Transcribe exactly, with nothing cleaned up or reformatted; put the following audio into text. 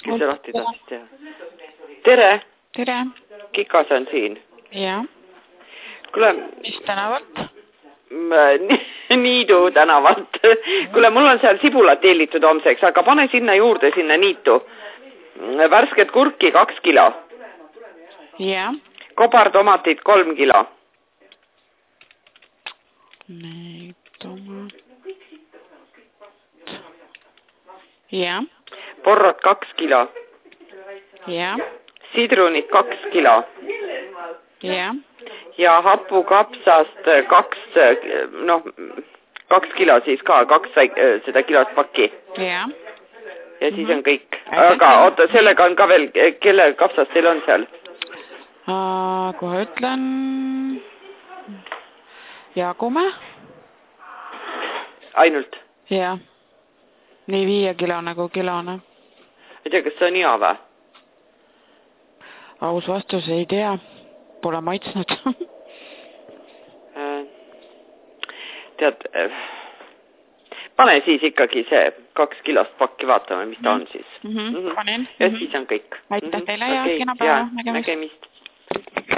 kes see lahti tahtis teha? Tere! Tere! Kikas on siin. Jah. Kule... Mis tänavalt? Niidu tänavalt. Kule, mul on seal sibulat tellitud homseks, aga pane sinna juurde, sinna niitu. Värsket kurki kaks kilo. Jah. Kobartomatid kolm kilo. Tomat. Jah. Porrot kaks kilo. Jah. Sidrunid kaks kilo. Jah. Ja hapukapsast kaks, noh, kaks kilo siis ka, kaks seda kilost pakki. Jah. Ja siis on kõik. Aga oota, sellega on ka veel, kelle kapsast teil on seal? Aa, kohe ütlen... Jaagume. Ainult? Jah. Nii viie kilo nagu kilone. Ei tea, kas see on hea või? Aus vastus ei tea. Pole maitsnud. Tead, pane siis ikkagi see kaks kilost pakki, vaatame, mis ta on siis. Mm -hmm. Panen. Ja siis on kõik. Aitäh teile ja kena päeva. Nägemist.